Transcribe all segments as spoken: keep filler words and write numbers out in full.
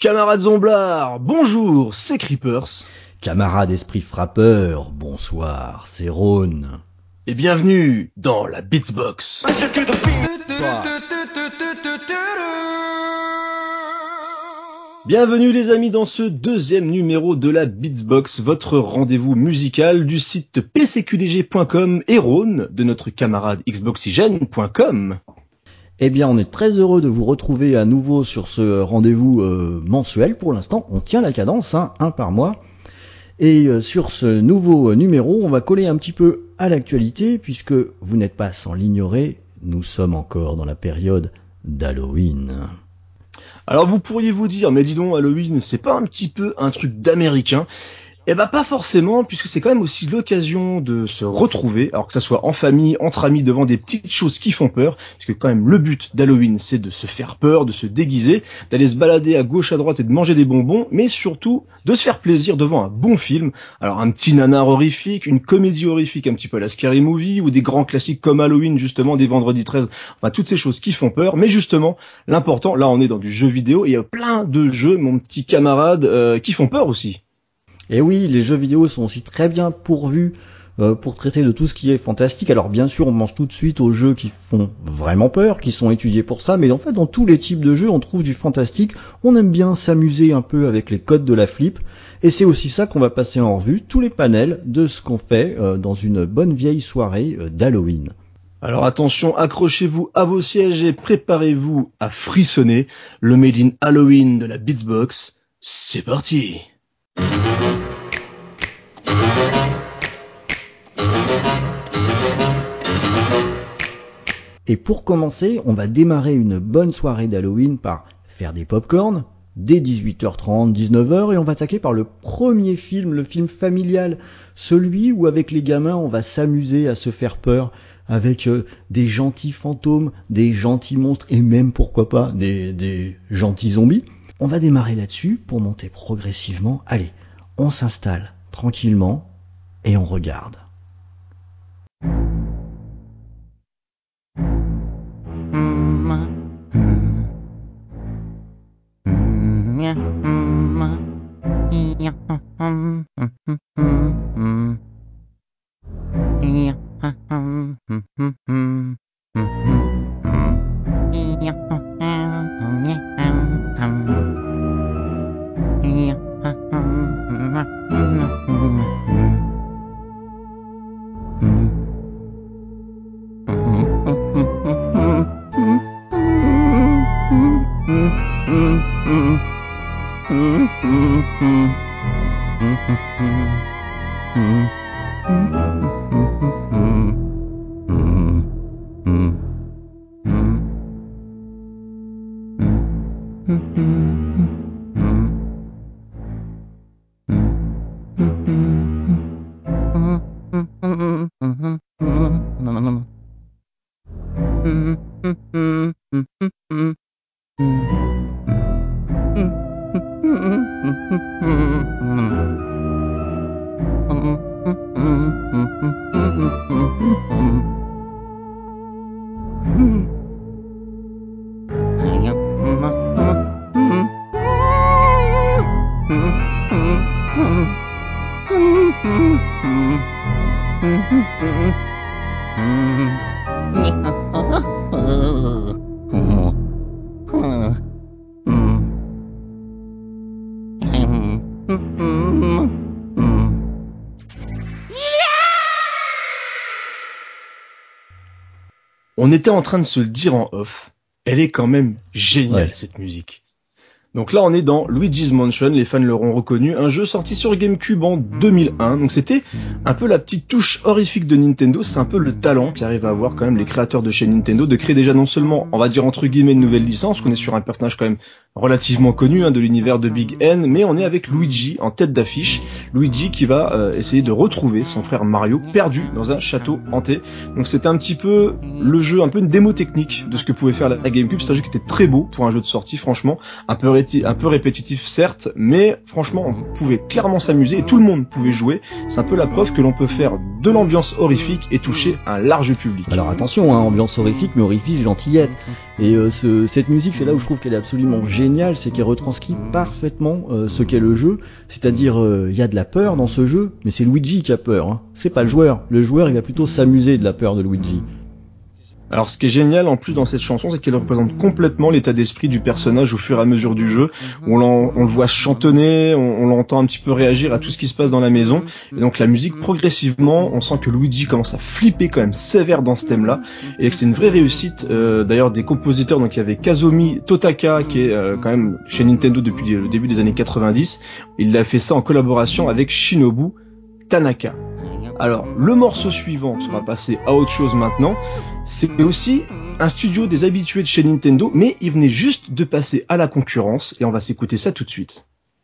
Camarades Zomblards, bonjour, c'est Creepers. Camarades Esprit Frappeur, bonsoir, c'est Rhône. Et bienvenue dans la Beatsbox. Bienvenue les amis dans ce deuxième numéro de la Beatsbox, votre rendez-vous musical du site p c q d g point com et Rhône de notre camarade xboxygène point com. Eh bien, on est très heureux de vous retrouver à nouveau sur ce rendez-vous euh, mensuel. Pour l'instant, on tient la cadence, hein, un par mois. Et euh, sur ce nouveau numéro, on va coller un petit peu à l'actualité, puisque vous n'êtes pas sans l'ignorer, nous sommes encore dans la période d'Halloween. Alors vous pourriez vous dire, mais dis donc, Halloween, c'est pas un petit peu un truc d'américain ? Eh ben pas forcément, puisque c'est quand même aussi l'occasion de se retrouver, alors que ça soit en famille, entre amis, devant des petites choses qui font peur, parce que quand même le but d'Halloween, c'est de se faire peur, de se déguiser, d'aller se balader à gauche à droite et de manger des bonbons, mais surtout de se faire plaisir devant un bon film. Alors un petit nanar horrifique, une comédie horrifique un petit peu à la Scary Movie, ou des grands classiques comme Halloween, justement, des Vendredi treize, enfin toutes ces choses qui font peur, mais justement, l'important, là on est dans du jeu vidéo, et il y a plein de jeux, mon petit camarade, euh, qui font peur aussi. Et oui, les jeux vidéo sont aussi très bien pourvus euh, pour traiter de tout ce qui est fantastique. Alors bien sûr, on mange tout de suite aux jeux qui font vraiment peur, qui sont étudiés pour ça, mais en fait, dans tous les types de jeux, on trouve du fantastique. On aime bien s'amuser un peu avec les codes de la flip, et c'est aussi ça qu'on va passer en revue, tous les panels de ce qu'on fait euh, dans une bonne vieille soirée euh, d'Halloween. Alors attention, accrochez-vous à vos sièges et préparez-vous à frissonner. Le Made in Halloween de la Beatsbox, c'est parti! Et pour commencer, on va démarrer une bonne soirée d'Halloween par faire des pop-corn dès dix-huit heures trente, dix-neuf heures, et on va attaquer par le premier film, le film familial, celui où avec les gamins on va s'amuser à se faire peur avec euh, des gentils fantômes, des gentils monstres et même pourquoi pas des, des gentils zombies. On va démarrer là-dessus pour monter progressivement. Allez, on s'installe tranquillement et on regarde. On était en train de se le dire en off, elle est quand même géniale, Ouais. cette musique. Donc là on est dans Luigi's Mansion, les fans l'auront reconnu, un jeu sorti sur GameCube en deux mille un, donc c'était un peu la petite touche horrifique de Nintendo, c'est un peu le talent qu'arrivent à avoir quand même les créateurs de chez Nintendo, de créer déjà non seulement, on va dire entre guillemets, une nouvelle licence, qu'on est sur un personnage quand même relativement connu hein, de l'univers de Big N, mais on est avec Luigi en tête d'affiche, Luigi qui va euh, essayer de retrouver son frère Mario perdu dans un château hanté. Donc c'était un petit peu le jeu, un peu une démo technique de ce que pouvait faire la GameCube, c'est un jeu qui était très beau pour un jeu de sortie, franchement, un peu rétro répéti- un peu répétitif certes, mais franchement on pouvait clairement s'amuser et tout le monde pouvait jouer. C'est un peu la preuve que l'on peut faire de l'ambiance horrifique et toucher un large public. Alors attention, hein, ambiance horrifique, mais horrifique gentillette. Et euh, ce, cette musique, c'est là où je trouve qu'elle est absolument géniale, c'est qu'elle retranscrit parfaitement euh, ce qu'est le jeu. C'est-à-dire, il euh, y a de la peur dans ce jeu, mais c'est Luigi qui a peur. Hein. C'est pas le joueur. Le joueur, il va plutôt s'amuser de la peur de Luigi. Alors ce qui est génial en plus dans cette chanson, c'est qu'elle représente complètement l'état d'esprit du personnage au fur et à mesure du jeu. On, on le voit chantonner, on, on l'entend un petit peu réagir à tout ce qui se passe dans la maison. Et donc la musique, progressivement, on sent que Luigi commence à flipper quand même sévère dans ce thème-là. Et que c'est une vraie réussite euh, d'ailleurs des compositeurs. Donc il y avait Kazumi Totaka qui est euh, quand même chez Nintendo depuis le début des années quatre-vingt-dix. Il a fait ça en collaboration avec Shinobu Tanaka. Alors, le morceau suivant, parce qu'on va passer à autre chose maintenant, c'est aussi un studio des habitués de chez Nintendo, mais il venait juste de passer à la concurrence, et on va s'écouter ça tout de suite.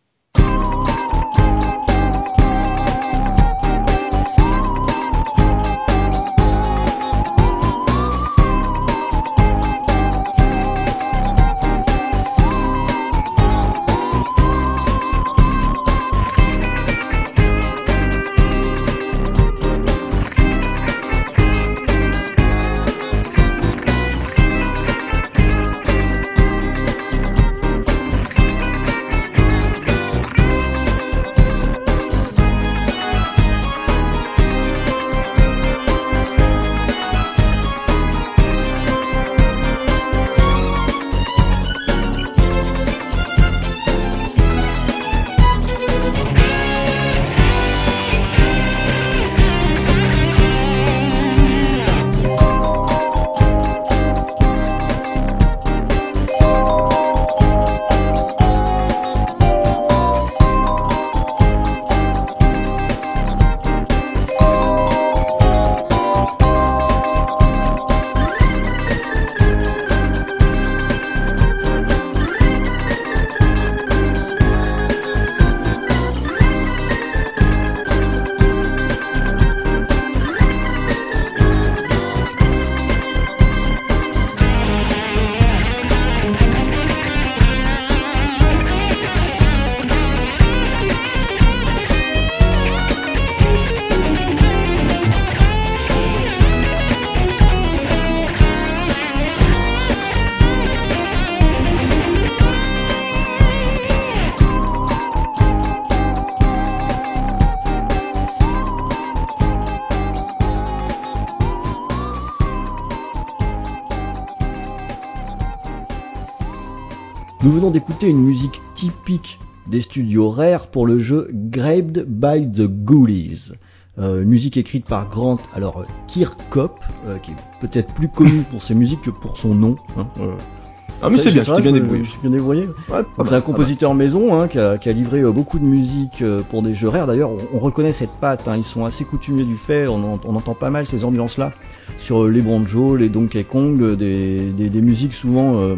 Nous venons d'écouter une musique typique des studios Rare pour le jeu Grabbed by the Ghoulies. Euh, une musique écrite par Grant, alors Kirkhope, euh, qui est peut-être plus connu pour ses musiques que pour son nom. Hein, euh, Ah mais c'est bien, c'était bien débrouillé. Je suis bien débrouillé. Ouais, Donc c'est un compositeur maison hein, qui, a, qui a livré euh, beaucoup de musique euh, pour des jeux Rare. D'ailleurs, on, on reconnaît cette patte. Hein, ils sont assez coutumiers du fait. On, on, on entend pas mal ces ambiances-là sur euh, les banjos, les Donkey Kong, euh, des, des, des musiques souvent, euh,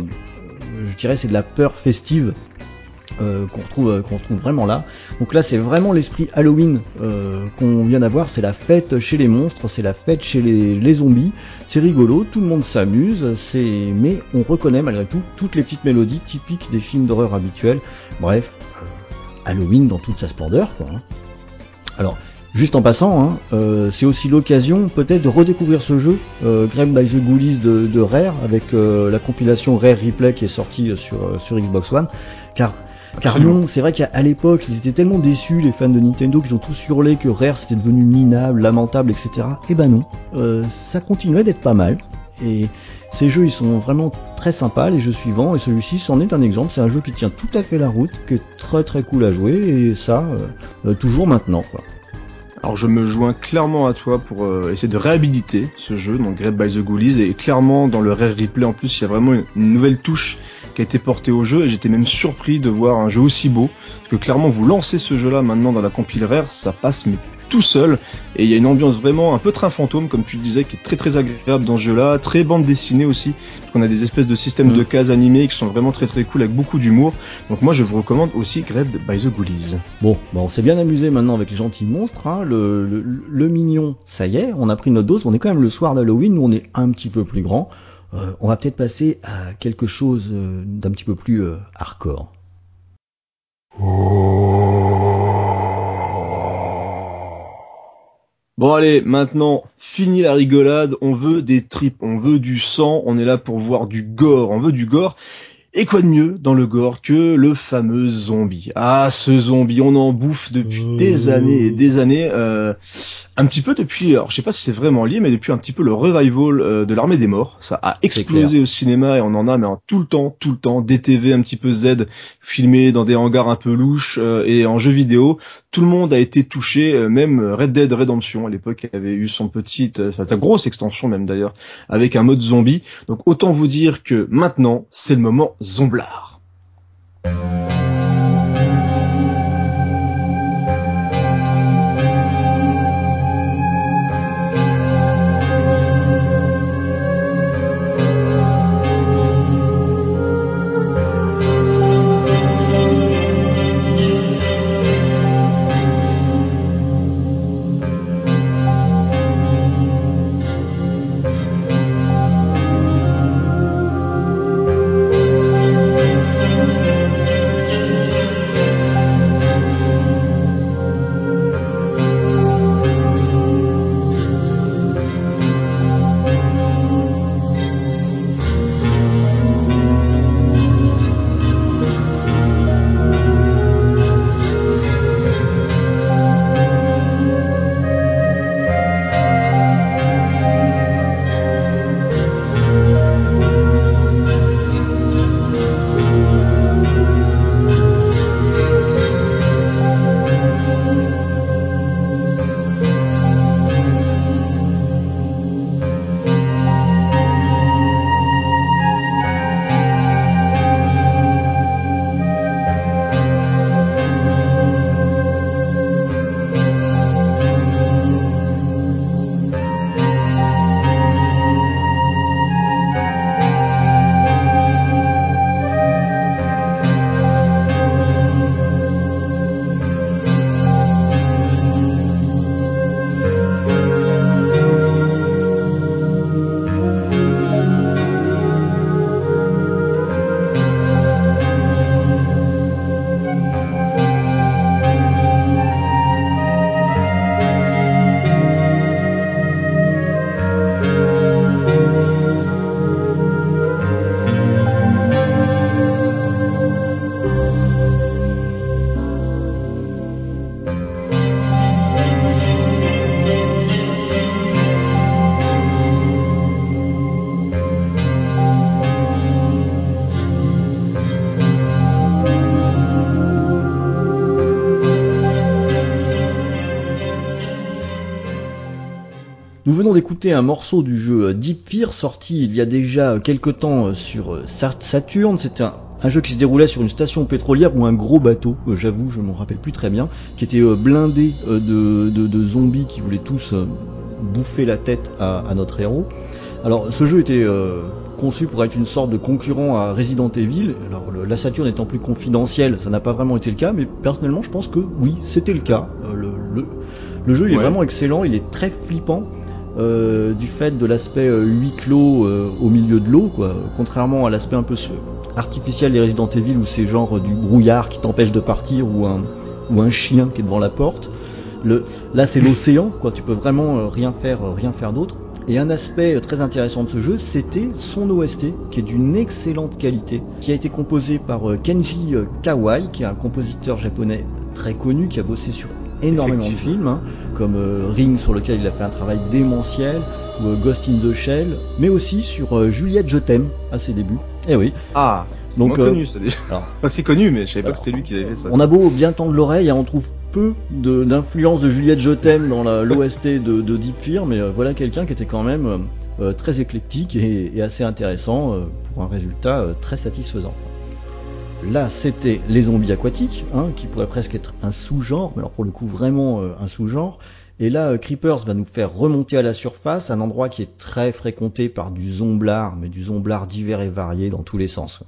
je dirais, c'est de la peur festive. Euh, qu'on retrouve euh, qu'on retrouve vraiment là. Donc là c'est vraiment l'esprit Halloween euh, qu'on vient d'avoir, c'est la fête chez les monstres, c'est la fête chez les, les zombies, c'est rigolo, tout le monde s'amuse, c'est mais on reconnaît malgré tout toutes les petites mélodies typiques des films d'horreur habituels. Bref, euh, Halloween dans toute sa splendeur quoi. Hein. Alors juste en passant, hein, euh, c'est aussi l'occasion peut-être de redécouvrir ce jeu, euh, Grabbed by the Ghoulies de, de Rare, avec euh, la compilation Rare Replay qui est sortie sur, euh, sur Xbox One, car Car non, c'est vrai qu'à l'époque, ils étaient tellement déçus, les fans de Nintendo, qu'ils ont tous hurlé que Rare c'était devenu minable, lamentable, et cetera. Eh ben non, euh, ça continuait d'être pas mal. Et ces jeux, ils sont vraiment très sympas, les jeux suivants, et celui-ci, c'en est un exemple. C'est un jeu qui tient tout à fait la route, qui est très très cool à jouer, et ça, euh, euh, toujours maintenant, quoi. Alors je me joins clairement à toi pour euh, essayer de réhabiliter ce jeu, donc Grabbed by the Ghoulies, et clairement dans le Rare Replay en plus il y a vraiment une, une nouvelle touche qui a été portée au jeu, et j'étais même surpris de voir un jeu aussi beau, parce que clairement vous lancez ce jeu là maintenant dans la compile Rare, ça passe mais tout seul, et il y a une ambiance vraiment un peu train fantôme comme tu le disais, qui est très très agréable dans ce jeu là, très bande dessinée aussi, parce qu'on a des espèces de systèmes mmh. de cases animées qui sont vraiment très très cool avec beaucoup d'humour, donc moi je vous recommande aussi Grabbed by the Ghoulies. Bon, bah on s'est bien amusé maintenant avec les gentils monstres, hein. le, le, le mignon, ça y est, on a pris notre dose, on est quand même le soir d'Halloween, nous on est un petit peu plus grand, euh, on va peut-être passer à quelque chose euh, d'un petit peu plus euh, hardcore. Bon allez, maintenant, fini la rigolade, on veut des tripes, on veut du sang, on est là pour voir du gore, on veut du gore. Et quoi de mieux dans le gore que le fameux zombie. Ah, ce zombie, on en bouffe depuis des années et des années. Euh, un petit peu depuis, alors je sais pas si c'est vraiment lié, mais depuis un petit peu le revival euh, de l'Armée des Morts. Ça a explosé au cinéma et on en a mais en tout le temps, tout le temps. Des T V un petit peu Z, filmés dans des hangars un peu louches euh, et en jeu vidéo. Tout le monde a été touché, euh, même Red Dead Redemption à l'époque avait eu son petite, euh, enfin sa grosse extension même d'ailleurs, avec un mode zombie. Donc autant vous dire que maintenant, c'est le moment Zomblard. Nous venons d'écouter un morceau du jeu Deep Fear, sorti il y a déjà quelque temps sur Saturn. C'était un, un jeu qui se déroulait sur une station pétrolière ou un gros bateau, euh, j'avoue, je m'en rappelle plus très bien, qui était euh, blindé euh, de, de, de zombies qui voulaient tous euh, bouffer la tête à, à notre héros. Alors, ce jeu était euh, conçu pour être une sorte de concurrent à Resident Evil. Alors, le, la Saturn étant plus confidentielle, ça n'a pas vraiment été le cas, mais personnellement, je pense que oui, c'était le cas. Euh, le, le, le jeu, il ouais. est vraiment excellent, il est très flippant. Euh, du fait de l'aspect euh, huis clos euh, au milieu de l'eau, quoi. Contrairement à l'aspect un peu artificiel des Resident Evil où c'est genre euh, du brouillard qui t'empêche de partir ou un, ou un chien qui est devant la porte. Le, là c'est l'océan, quoi. Tu peux vraiment euh, rien faire, euh, rien faire d'autre. Et un aspect très intéressant de ce jeu, c'était son O S T, qui est d'une excellente qualité, qui a été composé par euh, Kenji Kawai, qui est un compositeur japonais très connu, qui a bossé sur énormément de films, hein, comme euh, Ring sur lequel il a fait un travail démentiel, ou euh, Ghost in the Shell, mais aussi sur euh, Juliette je t'aime à ses débuts. Eh oui. Ah, c'est donc euh, connu ça déjà. Alors, c'est connu, mais je savais pas alors, que c'était lui qui avait fait ça. On a beau bien tendre l'oreille, hein, on trouve peu de, d'influence de Juliette je t'aime dans la, l'O S T de, de Deep Fear, mais euh, voilà quelqu'un qui était quand même euh, euh, très éclectique et, et assez intéressant euh, pour un résultat euh, très satisfaisant. Là, c'était les zombies aquatiques, hein, qui pourrait presque être un sous-genre, mais alors pour le coup vraiment euh, un sous-genre. Et là, euh, Creepers va nous faire remonter à la surface, un endroit qui est très fréquenté par du zomblard, mais du zomblard divers et varié dans tous les sens.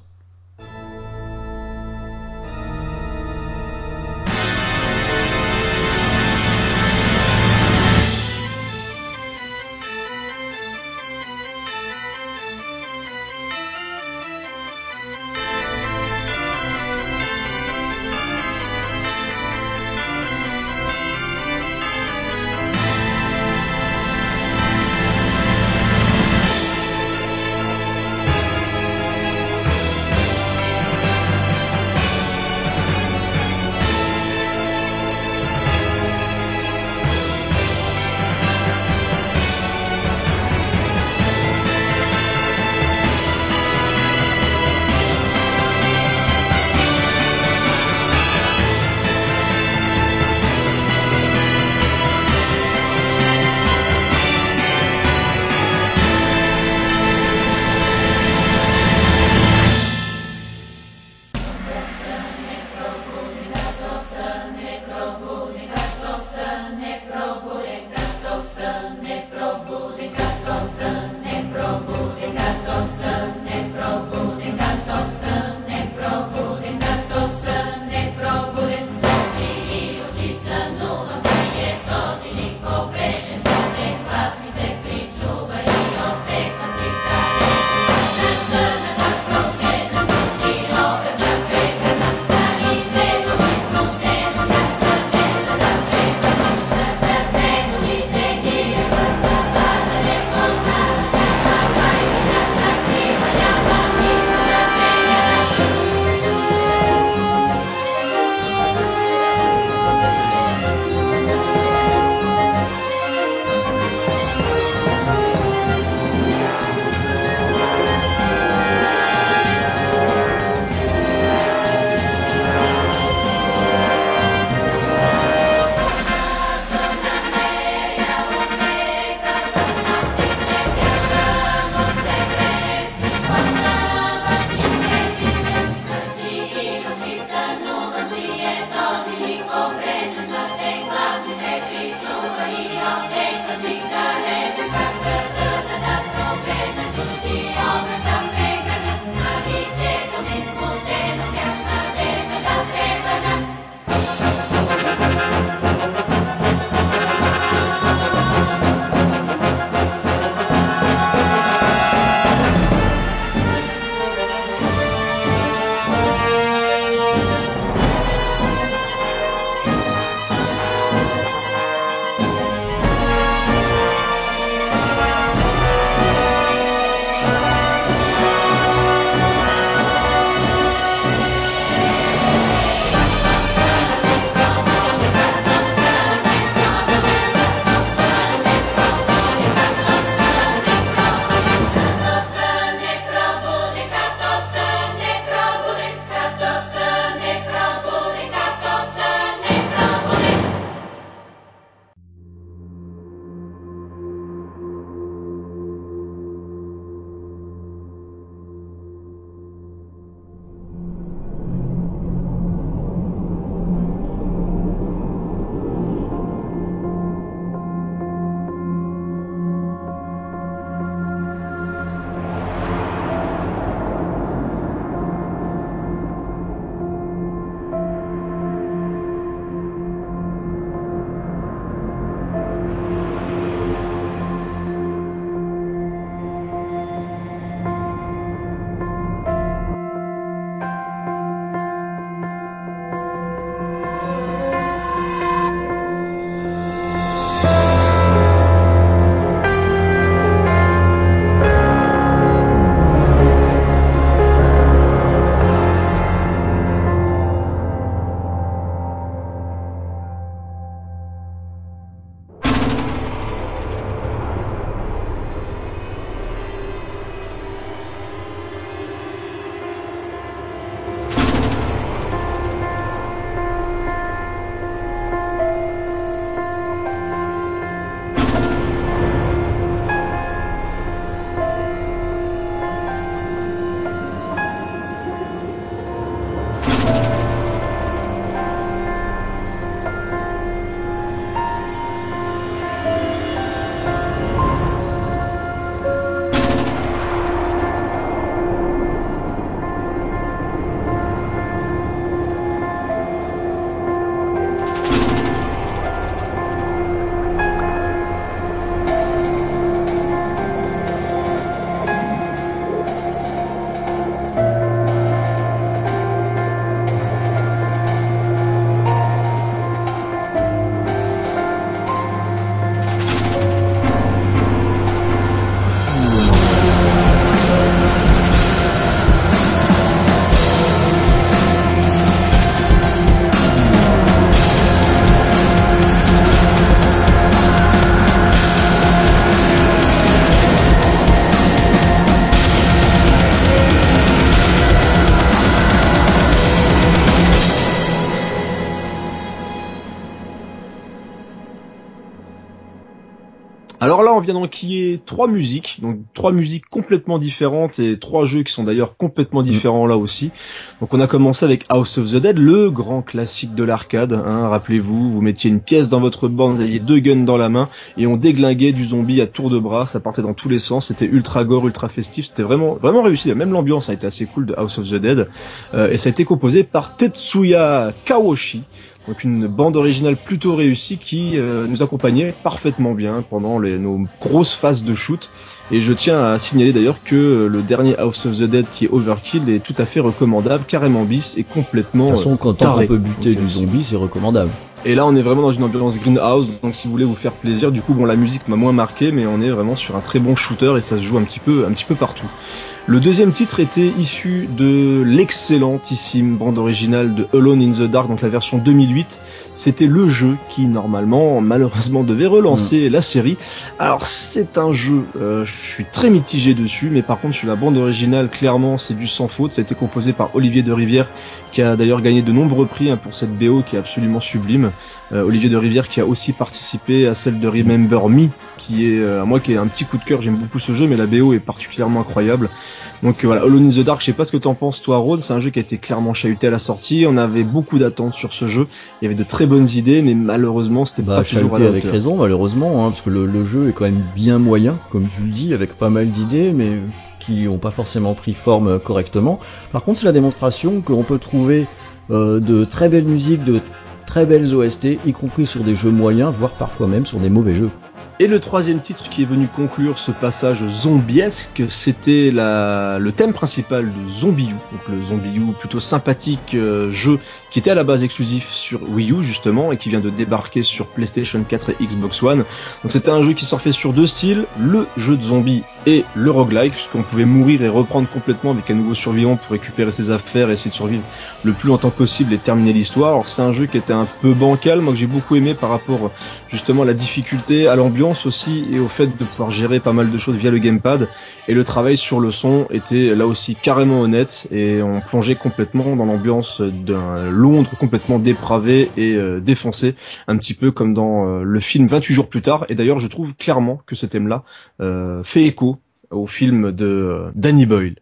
on vient d'enquiller trois musiques, donc trois musiques complètement différentes et trois jeux qui sont d'ailleurs complètement différents là aussi. Donc on a commencé avec House of the Dead, le grand classique de l'arcade, hein, rappelez-vous, vous mettiez une pièce dans votre borne, vous aviez deux guns dans la main et on déglinguait du zombie à tour de bras, ça partait dans tous les sens, c'était ultra gore, ultra festif, c'était vraiment vraiment réussi, même l'ambiance a été assez cool de House of the Dead, euh, et ça a été composé par Tetsuya Kawashi. Donc une bande originale plutôt réussie qui euh, nous accompagnait parfaitement bien pendant les, nos grosses phases de shoot. Et je tiens à signaler d'ailleurs que le dernier House of the Dead qui est Overkill est tout à fait recommandable, carrément bis et complètement De toute façon, quand taré. on peut buter Donc, du zombie, c'est recommandable. Et là, on est vraiment dans une ambiance greenhouse, donc si vous voulez vous faire plaisir, du coup, bon, la musique m'a moins marqué, mais on est vraiment sur un très bon shooter et ça se joue un petit peu, un petit peu partout. Le deuxième titre était issu de l'excellentissime bande originale de Alone in the Dark, donc la version deux mille huit. C'était le jeu qui, normalement, malheureusement, devait relancer mmh. la série. Alors, c'est un jeu, euh, je suis très mitigé dessus, mais par contre, sur la bande originale, clairement, c'est du sans faute. Ça a été composé par Olivier de Rivière, qui a d'ailleurs gagné de nombreux prix hein, pour cette B O qui est absolument sublime. Euh, Olivier de Rivière qui a aussi participé à celle de Remember Me, qui est, euh, moi, qui est un petit coup de cœur. J'aime beaucoup ce jeu, mais la B O est particulièrement incroyable. Donc euh, voilà, Alone in the Dark, je sais pas ce que t'en penses toi Rod, c'est un jeu qui a été clairement chahuté à la sortie, on avait beaucoup d'attentes sur ce jeu, il y avait de très bonnes idées, mais malheureusement c'était bah, pas toujours à la avec hauteur. raison malheureusement, hein, parce que le, le jeu est quand même bien moyen, comme tu le dis, avec pas mal d'idées, mais qui ont pas forcément pris forme correctement. Par contre c'est la démonstration qu'on peut trouver euh, de très belles musiques, de très belles O S T, y compris sur des jeux moyens, voire parfois même sur des mauvais jeux. Et le troisième titre qui est venu conclure ce passage zombiesque, c'était la, le thème principal de Zombie U, donc le Zombie U plutôt sympathique euh, jeu qui était à la base exclusif sur Wii U justement et qui vient de débarquer sur PlayStation quatre et Xbox One. Donc c'était un jeu qui surfait sur deux styles, le jeu de zombies et le roguelike, puisqu'on pouvait mourir et reprendre complètement avec un nouveau survivant pour récupérer ses affaires et essayer de survivre le plus longtemps possible et terminer l'histoire. Alors c'est un jeu qui était un peu bancal, moi que j'ai beaucoup aimé par rapport justement à la difficulté, à l'ambiance aussi et au fait de pouvoir gérer pas mal de choses via le gamepad, et le travail sur le son était là aussi carrément honnête et on plongeait complètement dans l'ambiance d'un Londres complètement dépravé et euh, défoncé, un petit peu comme dans euh, le film vingt-huit jours plus tard. Et d'ailleurs je trouve clairement que ce thème là euh, fait écho au film de euh, Danny Boyle.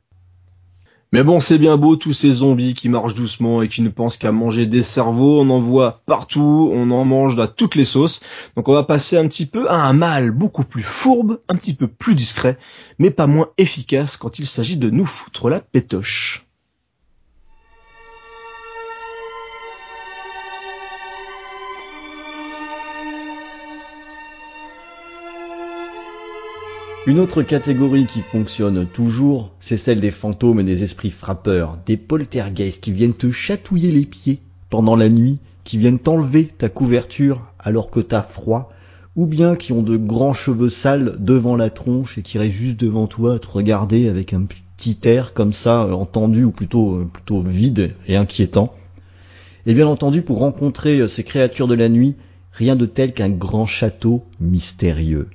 Mais bon, c'est bien beau tous ces zombies qui marchent doucement et qui ne pensent qu'à manger des cerveaux, on en voit partout, on en mange à toutes les sauces. Donc on va passer un petit peu à un mal beaucoup plus fourbe, un petit peu plus discret, mais pas moins efficace quand il s'agit de nous foutre la pétoche. Une autre catégorie qui fonctionne toujours, c'est celle des fantômes et des esprits frappeurs, des poltergeists qui viennent te chatouiller les pieds pendant la nuit, qui viennent t'enlever ta couverture alors que t'as froid, ou bien qui ont de grands cheveux sales devant la tronche et qui restent juste devant toi à te regarder avec un petit air comme ça, entendu ou plutôt, plutôt vide et inquiétant. Et bien entendu, pour rencontrer ces créatures de la nuit, rien de tel qu'un grand château mystérieux.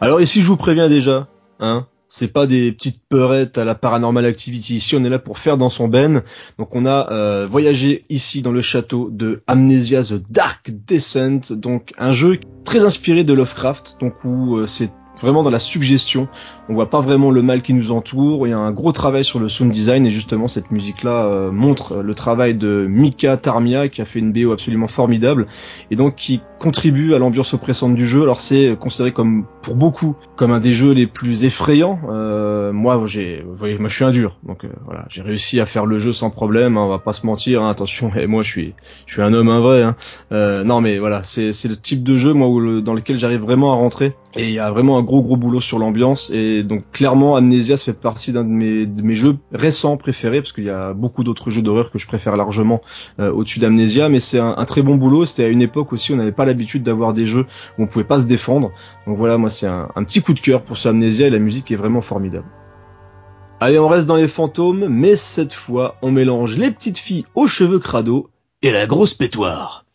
Alors ici, je vous préviens déjà, hein, c'est pas des petites peurettes à la Paranormal Activity. Ici, on est là pour faire dans son ben. Donc, on a euh, voyagé ici dans le château de Amnesia The Dark Descent, donc un jeu très inspiré de Lovecraft, donc où euh, c'est vraiment dans la suggestion. On voit pas vraiment le mal qui nous entoure. Il y a un gros travail sur le sound design et justement cette musique-là euh, montre le travail de Mika Tarmia qui a fait une B O absolument formidable et donc qui contribue à l'ambiance oppressante du jeu. Alors c'est considéré comme pour beaucoup comme un des jeux les plus effrayants. Euh, moi j'ai, vous voyez, moi je suis un dur, donc euh, voilà, j'ai réussi à faire le jeu sans problème. Hein, on va pas se mentir. Hein, attention, et moi je suis, je suis un homme un vrai. Hein. Euh, non mais voilà, c'est c'est le type de jeu moi où le, dans lequel j'arrive vraiment à rentrer et il y a vraiment un gros gros boulot sur l'ambiance et donc clairement Amnesia ça fait partie d'un de mes de mes jeux récents préférés parce qu'il y a beaucoup d'autres jeux d'horreur que je préfère largement euh, au-dessus d'Amnesia, mais c'est un, un très bon boulot. C'était à une époque aussi où on n'avait pas l'habitude d'avoir des jeux où on pouvait pas se défendre. Donc voilà, moi c'est un, un petit coup de cœur pour ce Amnesia et la musique est vraiment formidable. Allez, on reste dans les fantômes, mais cette fois on mélange les petites filles aux cheveux crado et la grosse pétoire.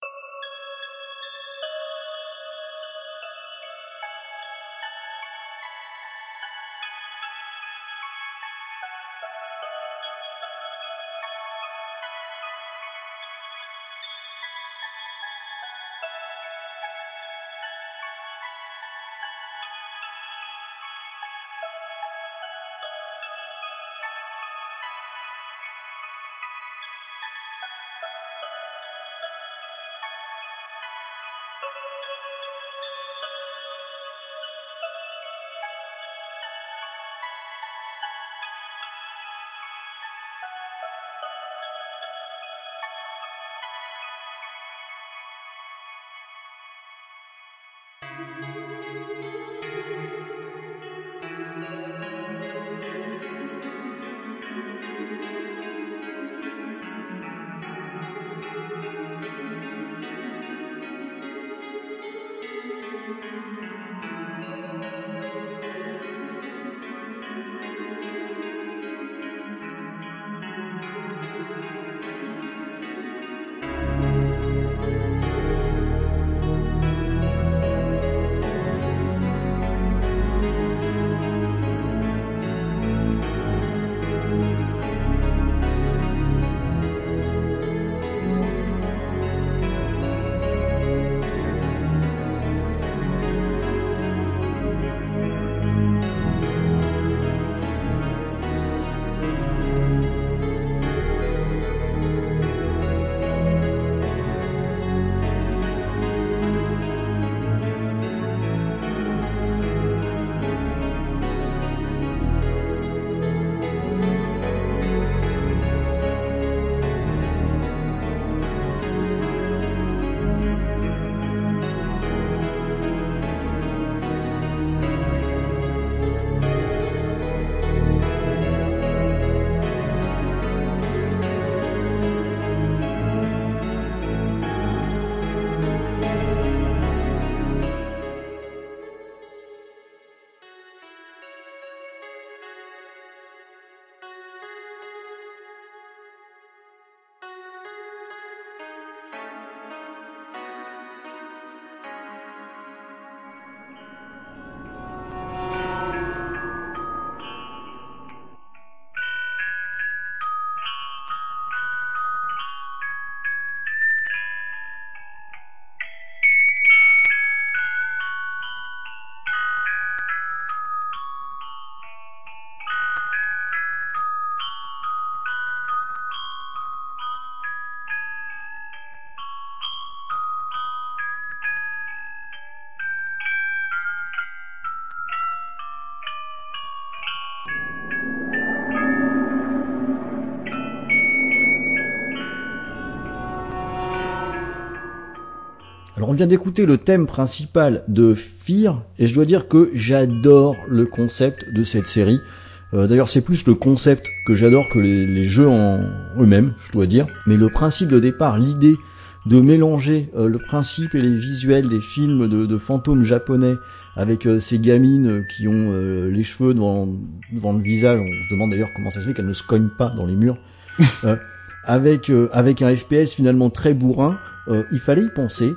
Alors on vient d'écouter le thème principal de Fear et je dois dire que j'adore le concept de cette série. Euh, d'ailleurs c'est plus le concept que j'adore que les, les jeux en eux-mêmes, je dois dire. Mais le principe de départ, l'idée de mélanger euh, le principe et les visuels des films de, de fantômes japonais avec euh, ces gamines qui ont euh, les cheveux devant, devant le visage, on se demande d'ailleurs comment ça se fait qu'elles ne se cognent pas dans les murs, euh, avec, euh, avec un F P S finalement très bourrin, euh, il fallait y penser.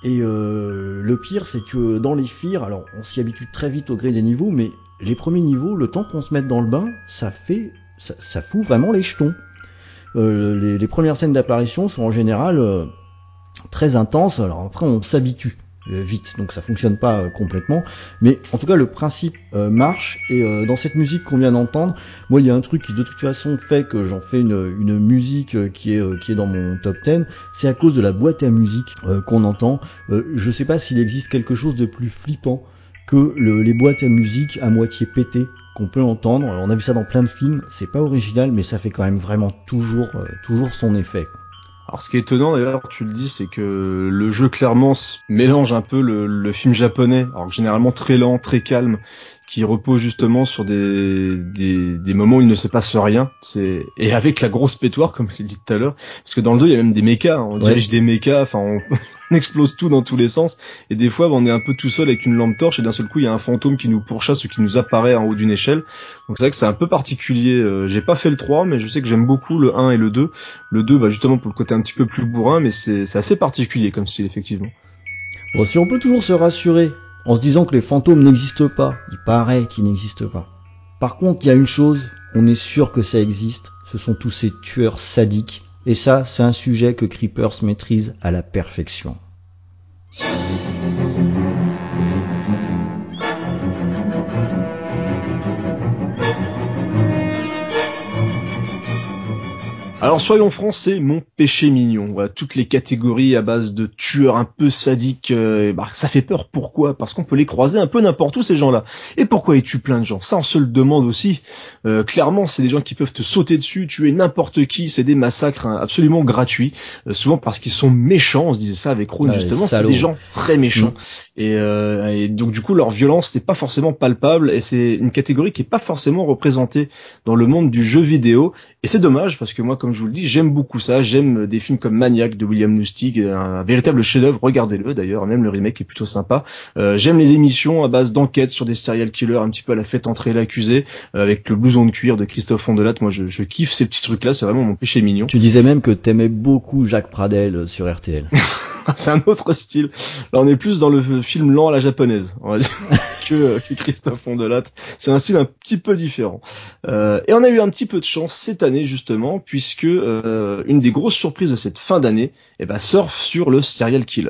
Et euh, le pire, c'est que dans les Fear, alors on s'y habitue très vite au gré des niveaux, mais les premiers niveaux, le temps qu'on se mette dans le bain, ça fait, ça, ça fout vraiment les jetons. Euh, les, les premières scènes d'apparition sont en général euh, très intenses. Alors après, on s'habitue euh, vite, donc ça fonctionne pas euh, complètement. Mais en tout cas, le principe euh, marche. Et euh, dans cette musique qu'on vient d'entendre, moi, il y a un truc qui de toute façon fait que j'en fais une, une musique euh, qui est euh, qui est dans mon top dix. C'est à cause de la boîte à musique euh, qu'on entend. Euh, je sais pas s'il existe quelque chose de plus flippant que le, les boîtes à musique à moitié pétées qu'on peut entendre. Alors, on a vu ça dans plein de films. C'est pas original, mais ça fait quand même vraiment toujours euh, toujours son effet. Alors ce qui est étonnant d'ailleurs, tu le dis, c'est que le jeu clairement se mélange un peu le, le film japonais, alors généralement très lent, très calme, qui repose justement sur des, des, des moments où il ne se passe rien. C'est et avec la grosse pétoire, comme je l'ai dit tout à l'heure, parce que dans le deux il y a même des mechas, hein. On Ouais. dirige des mechas, enfin on, on explose tout dans tous les sens, et des fois on est un peu tout seul avec une lampe torche et d'un seul coup il y a un fantôme qui nous pourchasse ou qui nous apparaît en haut d'une échelle. Donc c'est vrai que c'est un peu particulier. Euh, j'ai pas fait le trois, mais je sais que j'aime beaucoup le un et le deux. Le deux, bah justement pour le côté un petit peu plus bourrin, mais c'est, c'est assez particulier comme style, effectivement. Bon, si on peut toujours se rassurer en se disant que les fantômes n'existent pas, il paraît qu'ils n'existent pas. Par contre, il y a une chose, on est sûr que ça existe, ce sont tous ces tueurs sadiques. Et ça, c'est un sujet que Creepers maîtrise à la perfection. Alors soyons francs, c'est mon péché mignon. Voilà, toutes les catégories à base de tueurs un peu sadiques, euh, bah, ça fait peur. Pourquoi ? Parce qu'on peut les croiser un peu n'importe où, ces gens-là. Et pourquoi ils tuent plein de gens ? Ça, on se le demande aussi. Euh, clairement, c'est des gens qui peuvent te sauter dessus, tuer n'importe qui. C'est des massacres hein, absolument gratuits. Euh, souvent parce qu'ils sont méchants. On se disait ça avec Rune, Ah, justement. C'est des gens très méchants. Mm. Et, euh, et donc du coup, leur violence n'est pas forcément palpable. Et c'est une catégorie qui est pas forcément représentée dans le monde du jeu vidéo. Et c'est dommage parce que moi, comme je vous le dis, j'aime beaucoup ça. J'aime des films comme Maniac de William Lustig, un, un véritable chef-d'œuvre. Regardez-le d'ailleurs, même le remake est plutôt sympa. Euh, j'aime les émissions à base d'enquêtes sur des serial killers, un petit peu à la Fête entrer l'accusé, euh, avec le blouson de cuir de Christophe Ondelat. Moi, je, je kiffe ces petits trucs-là. C'est vraiment mon péché mignon. Tu disais même que t'aimais beaucoup Jacques Pradel sur R T L. C'est un autre style. Là, on est plus dans le film lent à la japonaise, on va dire, que, que Christophe Ondelat. C'est un style un petit peu différent. Euh, et on a eu un petit peu de chance cette année, justement, puisque euh, une des grosses surprises de cette fin d'année, eh ben, surfe sur le serial killer.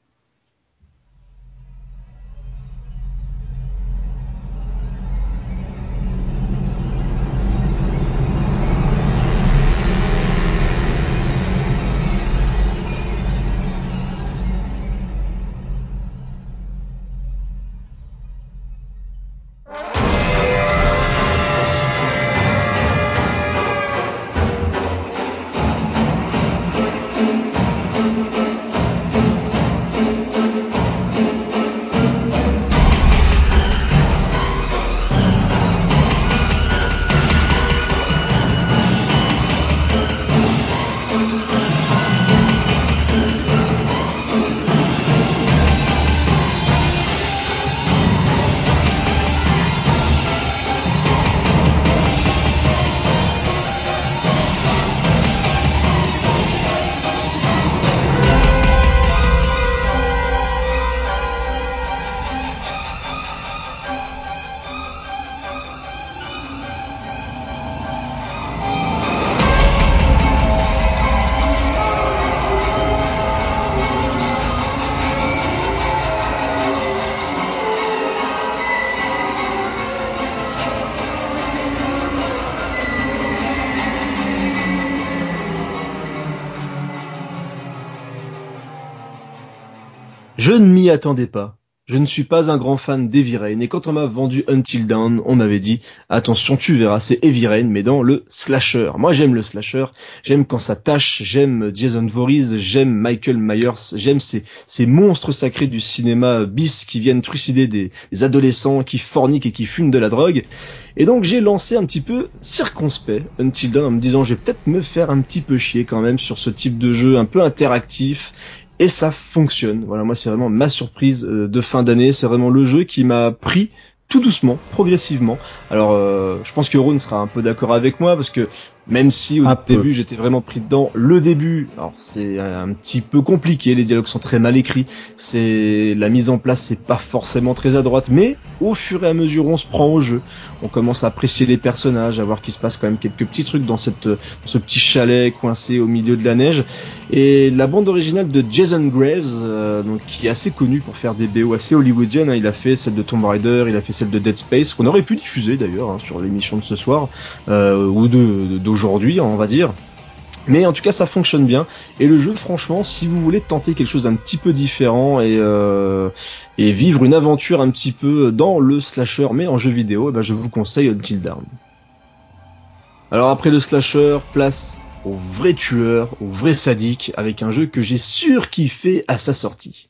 Je ne m'y attendais pas. Je ne suis pas un grand fan d'Heavy Rain, et quand on m'a vendu Until Dawn, on m'avait dit « Attention, tu verras, c'est Heavy Rain, mais dans le slasher. » Moi, j'aime le slasher, j'aime quand ça tâche, j'aime Jason Voorhees, j'aime Michael Myers, j'aime ces, ces monstres sacrés du cinéma bis qui viennent trucider des, des adolescents, qui forniquent et qui fument de la drogue. Et donc, j'ai lancé un petit peu circonspect Until Dawn en me disant « Je vais peut-être me faire un petit peu chier quand même sur ce type de jeu un peu interactif. » Et ça fonctionne. Voilà, moi c'est vraiment ma surprise de fin d'année. C'est vraiment le jeu qui m'a pris tout doucement, progressivement. Alors, euh, je pense que Ron sera un peu d'accord avec moi parce que Même si au Un début peu. j'étais vraiment pris dedans. Le début, alors c'est un petit peu compliqué, les dialogues sont très mal écrits, c'est la mise en place c'est pas forcément très à droite, mais au fur et à mesure on se prend au jeu, on commence à apprécier les personnages, à voir qu'il se passe quand même quelques petits trucs dans cette dans ce petit chalet coincé au milieu de la neige. Et la bande originale de Jason Graves, euh, donc qui est assez connu pour faire des B O assez hollywoodiennes, hein, il a fait celle de Tomb Raider, il a fait celle de Dead Space, qu'on aurait pu diffuser d'ailleurs hein, sur l'émission de ce soir euh, ou de d'aujourd'hui, on va dire. Mais en tout cas, ça fonctionne bien. Et le jeu, franchement, si vous voulez tenter quelque chose d'un petit peu différent et euh, et vivre une aventure un petit peu dans le slasher, mais en jeu vidéo, eh ben, je vous conseille Until Dawn. Alors après le slasher, place au vrai tueur, au vrai sadique, avec un jeu que j'ai surkiffé à sa sortie.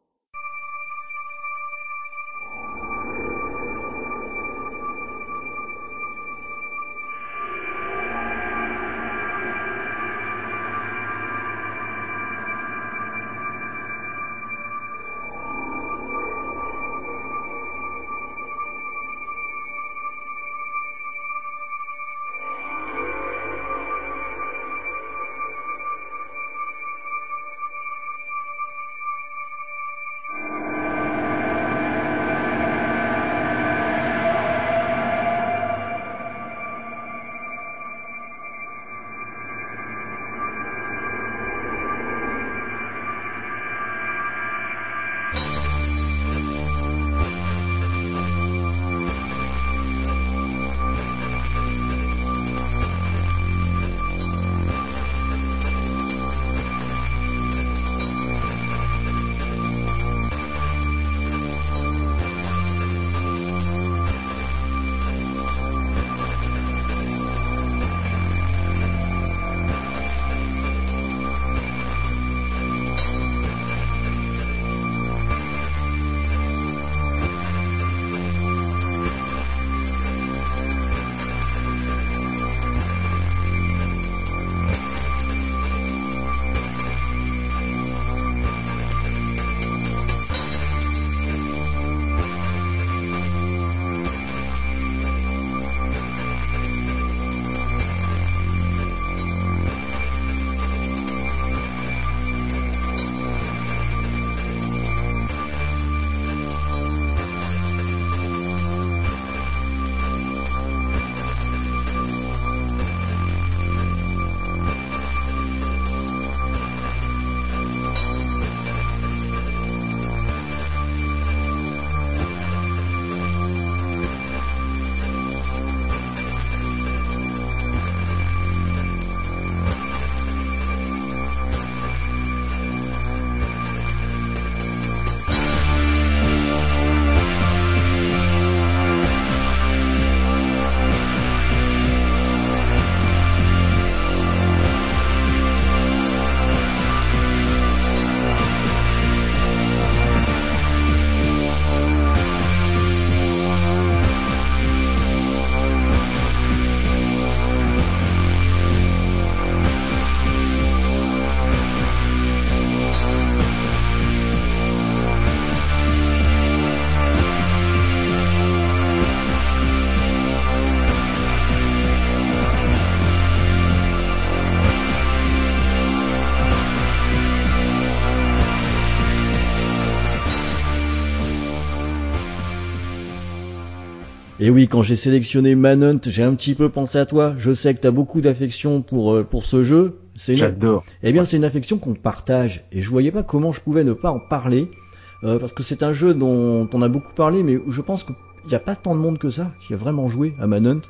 Et oui, quand j'ai sélectionné Manhunt, j'ai un petit peu pensé à toi. Je sais que t'as beaucoup d'affection pour euh, pour ce jeu. C'est une... J'adore. Eh bien, Ouais. c'est une affection qu'on partage. Et je voyais pas comment je pouvais ne pas en parler, euh, parce que c'est un jeu dont on a beaucoup parlé, mais où je pense qu'il n'y a pas tant de monde que ça qui a vraiment joué à Manhunt.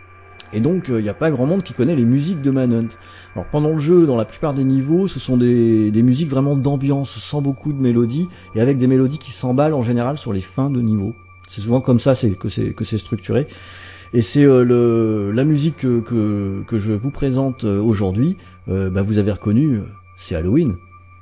Et donc, il euh, n'y a pas grand monde qui connaît les musiques de Manhunt. Alors, pendant le jeu, dans la plupart des niveaux, ce sont des, des musiques vraiment d'ambiance, sans beaucoup de mélodies, et avec des mélodies qui s'emballent en général sur les fins de niveau. C'est souvent comme ça c'est, que, c'est, que c'est structuré. Et c'est euh, le, la musique que, que, que je vous présente euh, aujourd'hui, euh, bah, vous avez reconnu, euh, c'est Halloween.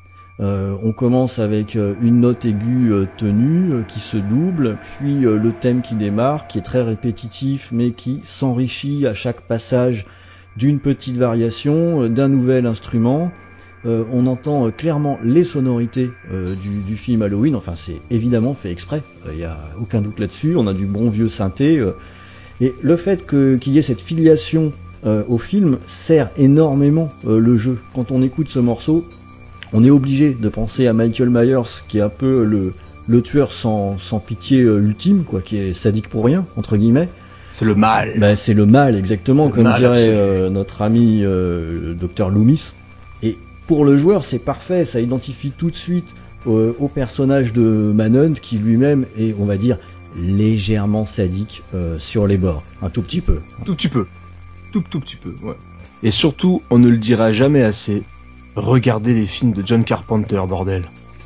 Euh, on commence avec euh, une note aiguë euh, tenue euh, qui se double, puis euh, le thème qui démarre, qui est très répétitif, mais qui s'enrichit à chaque passage d'une petite variation, euh, d'un nouvel instrument. Euh, on entend euh, clairement les sonorités euh, du, du film Halloween, enfin c'est évidemment fait exprès, il n'y a aucun doute là-dessus, on a du bon vieux synthé, euh, et le fait que, qu'il y ait cette filiation euh, au film sert énormément euh, le jeu. Quand on écoute ce morceau, on est obligé de penser à Michael Myers, qui est un peu le, le tueur sans, sans pitié euh, ultime, quoi, qui est sadique pour rien, entre guillemets. C'est le mal. Ben, c'est le mal, exactement, le comme mal dirait euh, notre ami euh, docteur Loomis. Et pour le joueur, c'est parfait, ça identifie tout de suite euh, au personnage de Manhunt, qui lui-même est, on va dire, légèrement sadique euh, sur les bords. Un tout petit peu. Tout petit peu. Tout, tout petit peu, ouais. Et surtout, on ne le dira jamais assez, regardez les films de John Carpenter, bordel.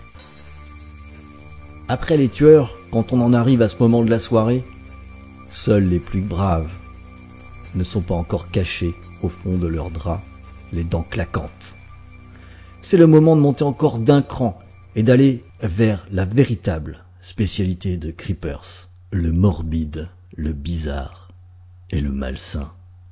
Après les tueurs, quand on en arrive à ce moment de la soirée, seuls les plus braves ne sont pas encore cachés au fond de leurs draps, les dents claquantes. C'est le moment de monter encore d'un cran et d'aller vers la véritable spécialité de Creepers, le morbide, le bizarre et le malsain.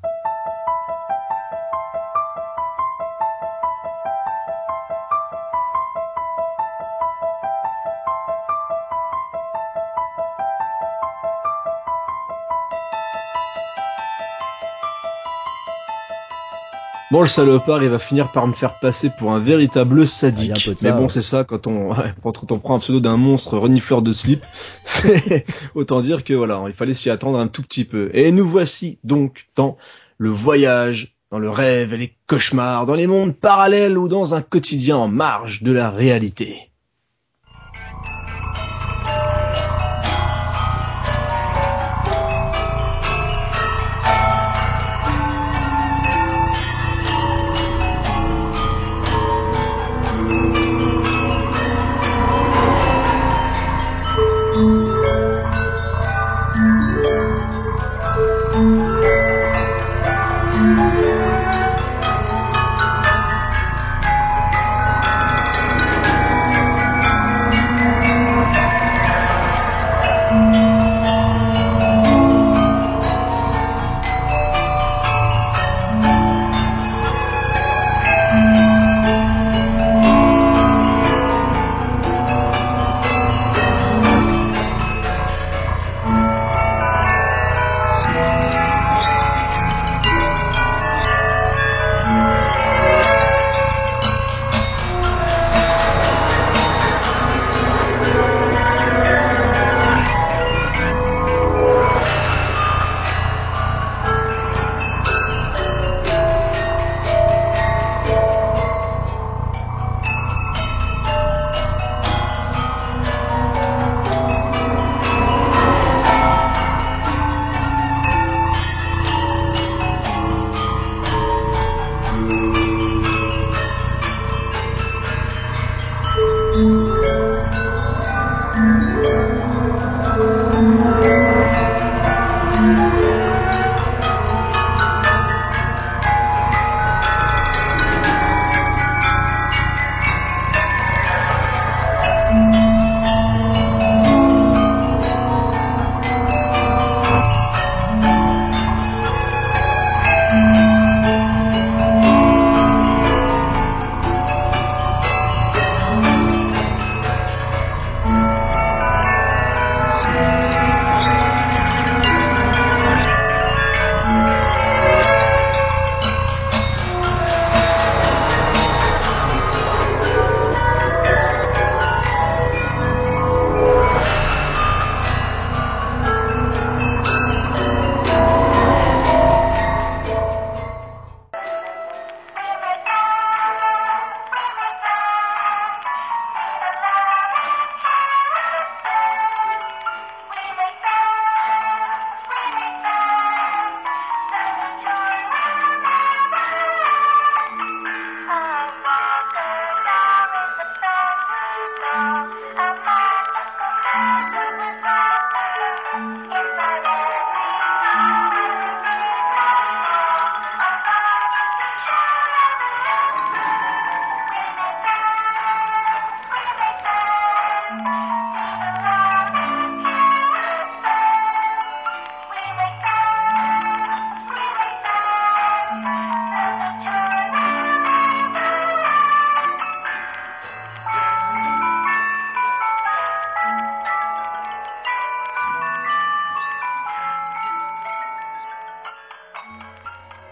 Bon, le salopard, il va finir par me faire passer pour un véritable sadique. Ah, y a un peu de Mais ça, bon, ouais. c'est ça, quand on, quand on prend un pseudo d'un monstre renifleur de slip, c'est, autant dire que voilà, il fallait s'y attendre un tout petit peu. Et nous voici donc dans le voyage, dans le rêve et les cauchemars, dans les mondes parallèles ou dans un quotidien en marge de la réalité.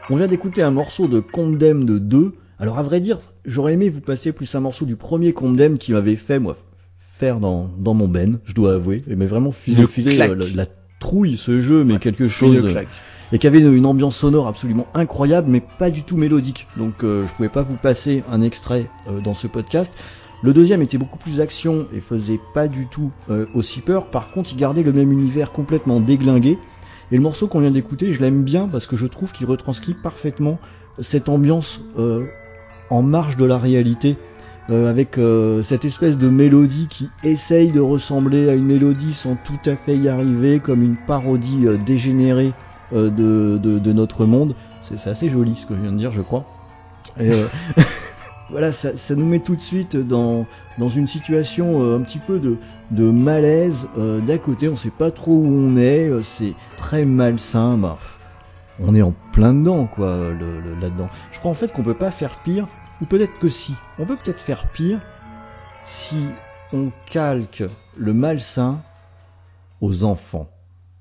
On vient d'écouter un morceau de Condemned deux. Alors à vrai dire, j'aurais aimé vous passer plus un morceau du premier Condemned qui m'avait fait moi faire dans, dans mon ben, je dois avouer. Il m'a vraiment filé, filé euh, la, la trouille ce jeu, mais ouais, quelque chose de... Et qui avait une, une ambiance sonore absolument incroyable, mais pas du tout mélodique. Donc euh, je pouvais pas vous passer un extrait euh, dans ce podcast. Le deuxième était beaucoup plus action et faisait pas du tout euh, aussi peur. Par contre, il gardait le même univers complètement déglingué. Et le morceau qu'on vient d'écouter, je l'aime bien parce que je trouve qu'il retranscrit parfaitement cette ambiance euh, en marge de la réalité, euh, avec euh, cette espèce de mélodie qui essaye de ressembler à une mélodie sans tout à fait y arriver, comme une parodie euh, dégénérée euh, de, de, de notre monde. C'est, c'est assez joli ce que je viens de dire, je crois. Et, euh, voilà, ça, ça nous met tout de suite dans, dans une situation euh, un petit peu de, de malaise. Euh, d'un côté, on sait pas trop où on est, euh, c'est très malsain. Bah, on est en plein dedans, quoi, le, le, là-dedans. Je crois en fait qu'on peut pas faire pire, ou peut-être que si. On peut peut-être faire pire si on calque le malsain aux enfants.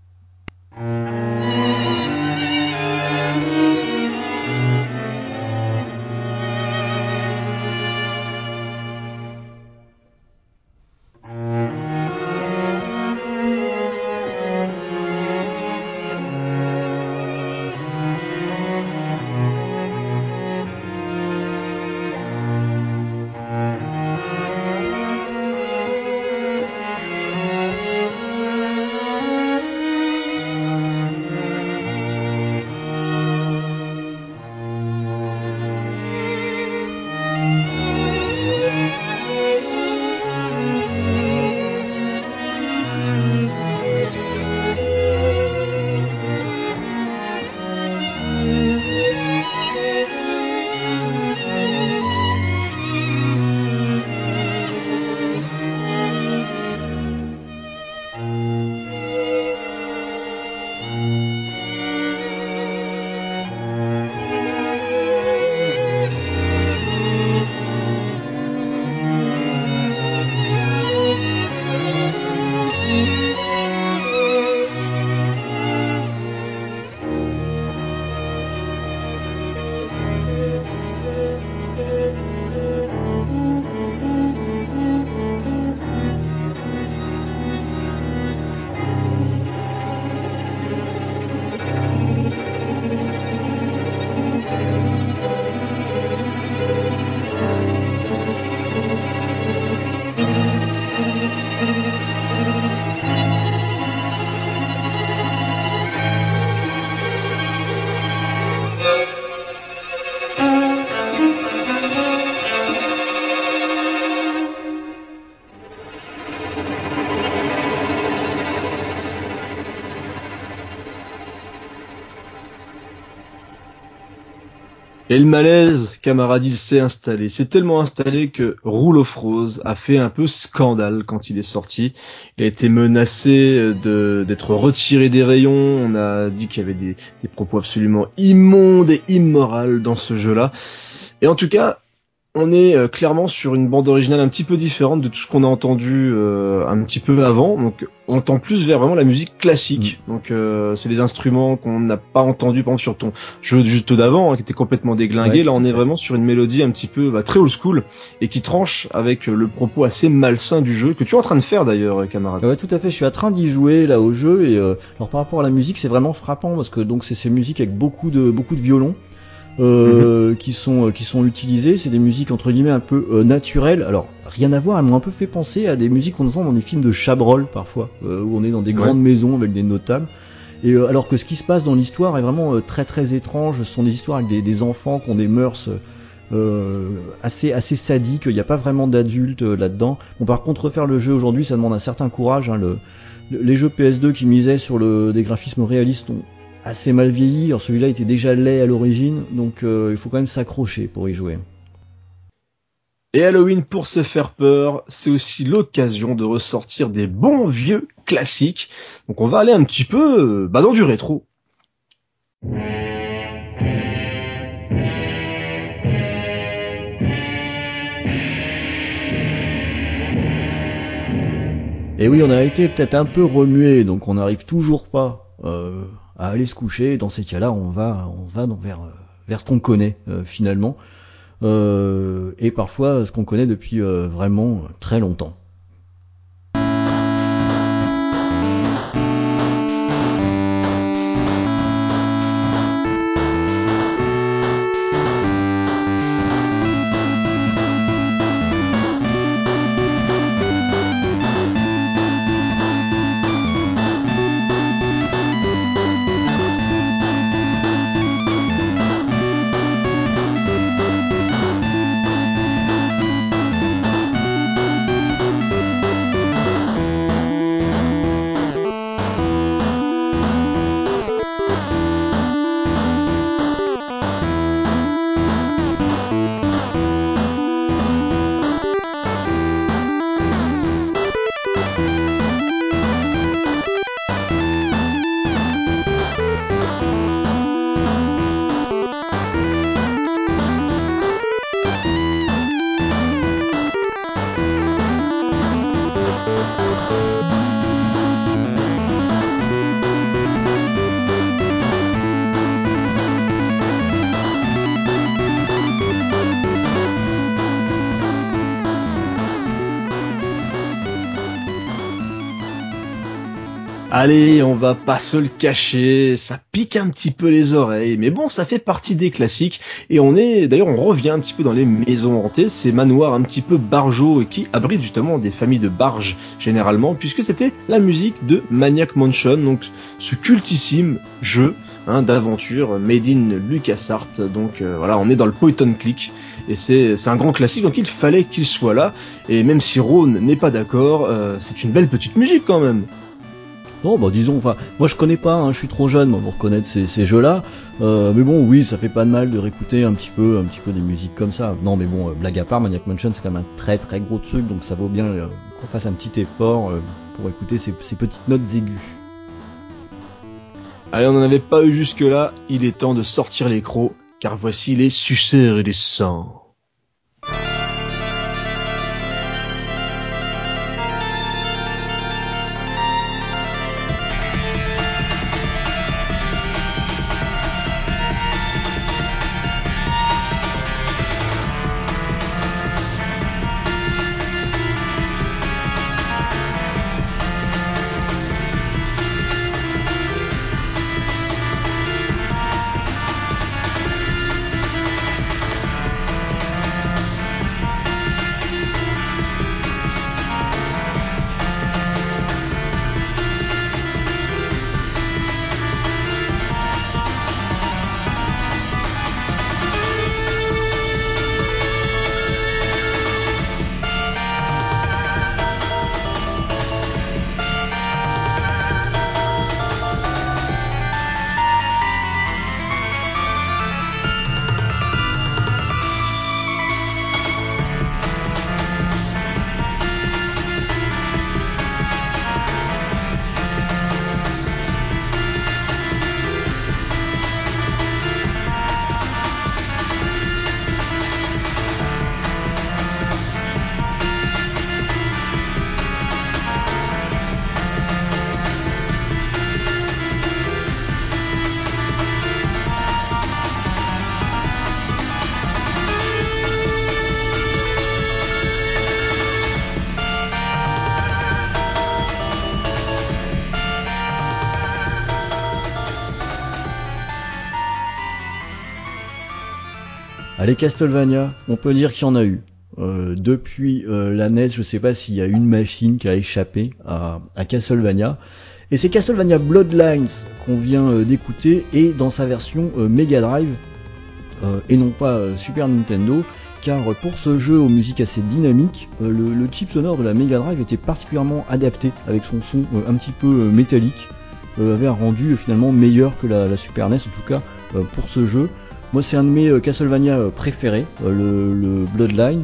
Et le malaise, camarade, il s'est installé. C'est tellement installé que Rule of Rose a fait un peu scandale quand il est sorti. Il a été menacé de d'être retiré des rayons. On a dit qu'il y avait des, des propos absolument immondes et immoraux dans ce jeu-là. Et en tout cas, on est euh, clairement sur une bande originale un petit peu différente de tout ce qu'on a entendu euh, un petit peu avant. Donc on tend plus vers vraiment la musique classique. Mm. Donc euh, c'est des instruments qu'on n'a pas entendus par exemple sur ton jeu juste d'avant, hein, qui était complètement déglingué. Ouais, là on est fait. Vraiment sur une mélodie un petit peu bah, très old school et qui tranche avec le propos assez malsain du jeu que tu es en train de faire d'ailleurs, camarade. Ouais, tout à fait. Je suis en train d'y jouer là au jeu et euh, alors par rapport à la musique, c'est vraiment frappant parce que donc c'est ces musiques avec beaucoup de beaucoup de violons. Euh, mmh. qui sont qui sont utilisées, c'est des musiques entre guillemets un peu euh, naturelles. Alors rien à voir, elles m'ont un peu fait penser à des musiques qu'on entend dans des films de Chabrol parfois, euh, où on est dans des ouais. grandes maisons avec des notables. Et euh, alors que ce qui se passe dans l'histoire est vraiment euh, très très étrange. Ce sont des histoires avec des, des enfants qui ont des mœurs euh, assez assez sadiques. Il n'y a pas vraiment d'adultes euh, là-dedans. Bon, par contre, refaire le jeu aujourd'hui, ça demande un certain courage. Hein, le, le, les jeux P S deux qui misaient sur le, des graphismes réalistes ont assez mal vieilli. Alors celui-là était déjà laid à l'origine, donc euh, il faut quand même s'accrocher pour y jouer. Et Halloween, pour se faire peur, c'est aussi l'occasion de ressortir des bons vieux classiques. Donc on va aller un petit peu bah, dans du rétro. Et oui, on a été peut-être un peu remué, donc on n'arrive toujours pas euh, à aller se coucher. Dans ces cas-là, on va, on va dans, vers, vers ce qu'on connaît euh, finalement, euh, et parfois ce qu'on connaît depuis euh, vraiment très longtemps. Allez, on va pas se le cacher, ça pique un petit peu les oreilles, mais bon, ça fait partie des classiques, et on est, d'ailleurs, on revient un petit peu dans les maisons hantées, ces manoirs un petit peu barjots, et qui abritent justement des familles de barges, généralement, puisque c'était la musique de Maniac Mansion, donc ce cultissime jeu, hein, d'aventure, made in LucasArts, donc euh, voilà, on est dans le point and click, et c'est, c'est un grand classique, donc il fallait qu'il soit là, et même si Ron n'est pas d'accord, euh, c'est une belle petite musique quand même. Non, bah disons, enfin, moi je connais pas, hein, je suis trop jeune moi, pour connaître ces, ces jeux-là. Euh, mais bon, oui, ça fait pas de mal de réécouter un petit peu, un petit peu des musiques comme ça. Non, mais bon, euh, blague à part, Maniac Mansion c'est quand même un très très gros truc, donc ça vaut bien euh, qu'on fasse un petit effort euh, pour écouter ces, ces petites notes aiguës. Allez, on n'en avait pas eu jusque-là, il est temps de sortir les crocs, car voici les suceurs et les sangs. Allez, Castlevania, on peut dire qu'il y en a eu. Euh, depuis euh, la N E S, je sais pas s'il y a une machine qui a échappé à, à Castlevania. Et c'est Castlevania Bloodlines qu'on vient euh, d'écouter, et dans sa version euh, Mega Drive, euh, et non pas euh, Super Nintendo, car pour ce jeu aux musiques assez dynamiques, euh, le, le chip sonore de la Mega Drive était particulièrement adapté, avec son son euh, un petit peu euh, métallique, euh, avait un rendu euh, finalement meilleur que la, la Super N E S, en tout cas euh, pour ce jeu. Moi, c'est un de mes euh, Castlevania euh, préférés, euh, le, le Bloodline,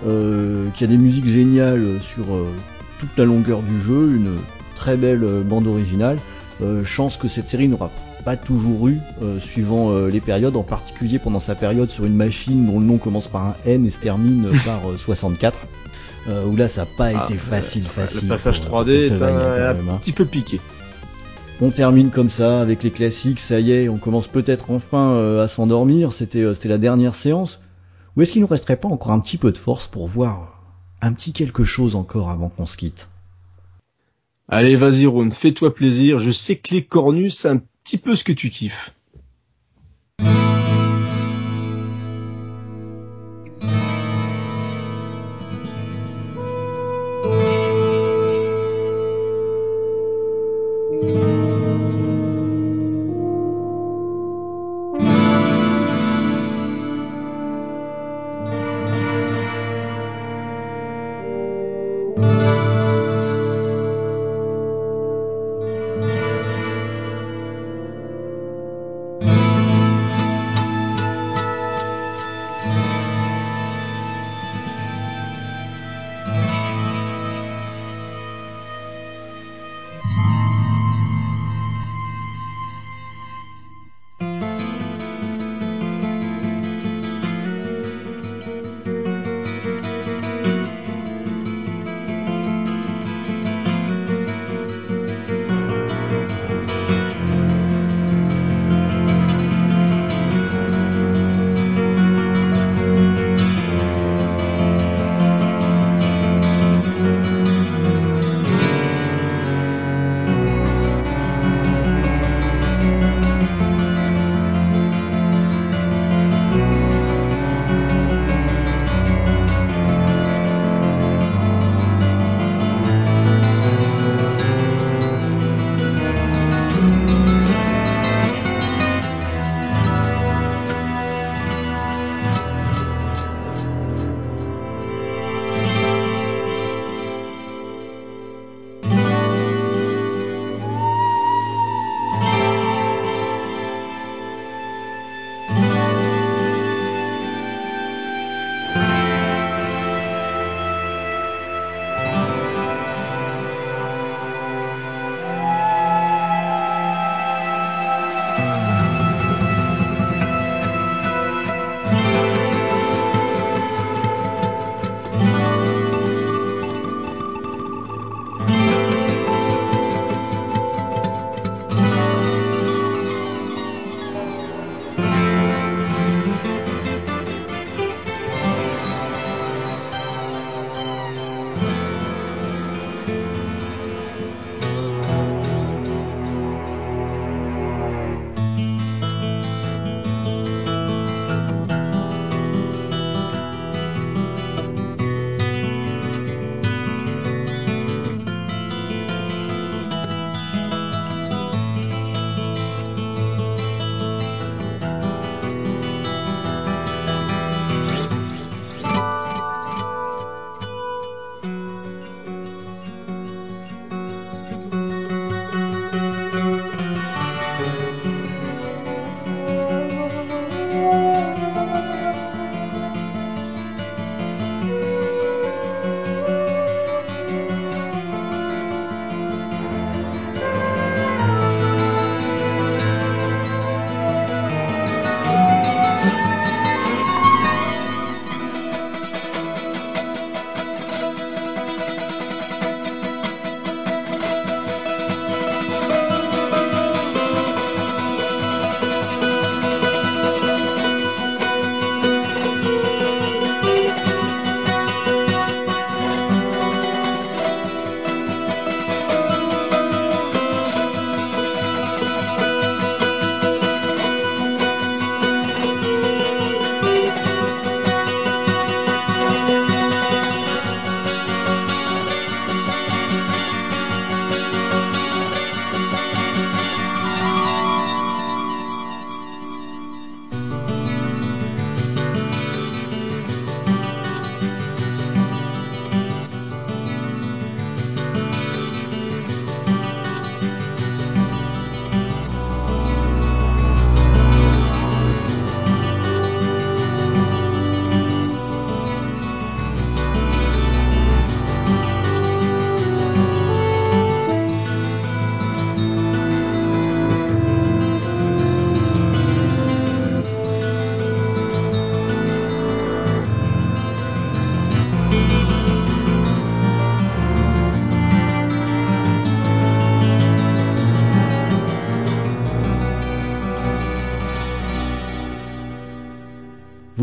euh, qui a des musiques géniales sur euh, toute la longueur du jeu, une très belle euh, bande originale. Euh, chance que cette série n'aura pas toujours eu, euh, suivant euh, les périodes, en particulier pendant sa période sur une machine dont le nom commence par un N et se termine par euh, soixante-quatre, euh, où là ça n'a pas Ah, été facile, euh, facile. le passage pour, trois pour D est Castlevania, un, quand un même, hein. petit peu piqué. On termine comme ça, avec les classiques, ça y est, on commence peut-être enfin euh, à s'endormir, c'était euh, c'était la dernière séance. Ou est-ce qu'il nous resterait pas encore un petit peu de force pour voir un petit quelque chose encore avant qu'on se quitte? Allez, vas-y, Ron, fais-toi plaisir. Je sais que les cornus, c'est un petit peu ce que tu kiffes.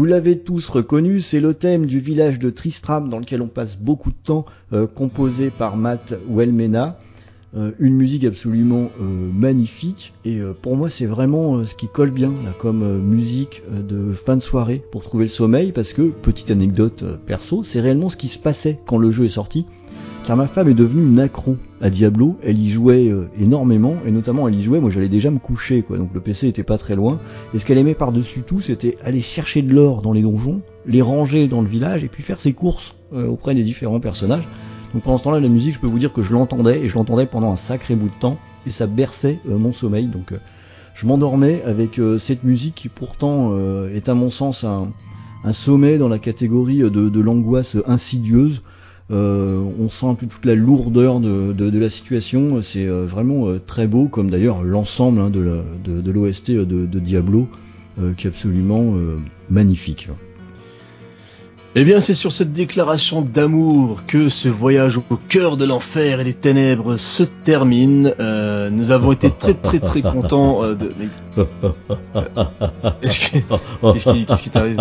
Vous l'avez tous reconnu, c'est le thème du village de Tristram dans lequel on passe beaucoup de temps, euh, composé par Matt Wellmena. Euh, une musique absolument euh, magnifique et euh, pour moi c'est vraiment euh, ce qui colle bien là, comme euh, musique euh, de fin de soirée pour trouver le sommeil, parce que, petite anecdote euh, perso, c'est réellement ce qui se passait quand le jeu est sorti, car ma femme est devenue une accro à Diablo, elle y jouait euh, énormément, et notamment elle y jouait, moi j'allais déjà me coucher quoi, donc le P C était pas très loin, et ce qu'elle aimait par-dessus tout c'était aller chercher de l'or dans les donjons, les ranger dans le village et puis faire ses courses euh, auprès des différents personnages. Donc pendant ce temps-là, la musique, je peux vous dire que je l'entendais, et je l'entendais pendant un sacré bout de temps, et ça berçait euh, mon sommeil. Donc euh, je m'endormais avec euh, cette musique qui pourtant euh, est à mon sens un, un sommet dans la catégorie de, de l'angoisse insidieuse. Euh, on sent un peu toute la lourdeur de, de, de la situation, c'est euh, vraiment euh, très beau, comme d'ailleurs l'ensemble hein, de, la, de, de l'O S T de, de Diablo, euh, qui est absolument euh, magnifique. Eh bien, c'est sur cette déclaration d'amour que ce voyage au cœur de l'enfer et des ténèbres se termine. Euh, nous avons été très très très contents euh, de... Mais... Euh, Est-ce que... Qu'est-ce qui, qu'est-ce qui t'arrive?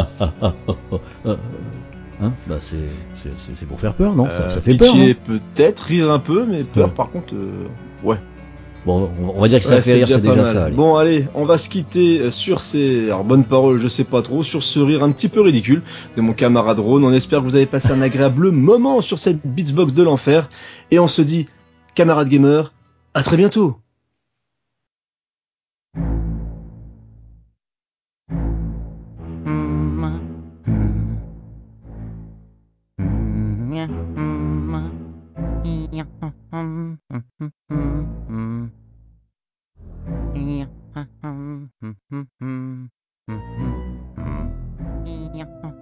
Hein, bah c'est, c'est, c'est pour faire peur, non? euh, ça, ça fait Pitié, peur, non? peut-être, rire un peu, mais peur Ouais. par contre, euh... ouais. Bon, on va dire que ça Ouais, fait c'est rire, déjà c'est pas déjà mal. ça, allez. Bon, allez, on va se quitter sur ces alors, bonnes paroles, je sais pas trop, sur ce rire un petit peu ridicule de mon camarade Ron. On espère que vous avez passé un agréable moment sur cette Beatsbox de l'enfer. Et on se dit, camarade gamer, à très bientôt. Yeah.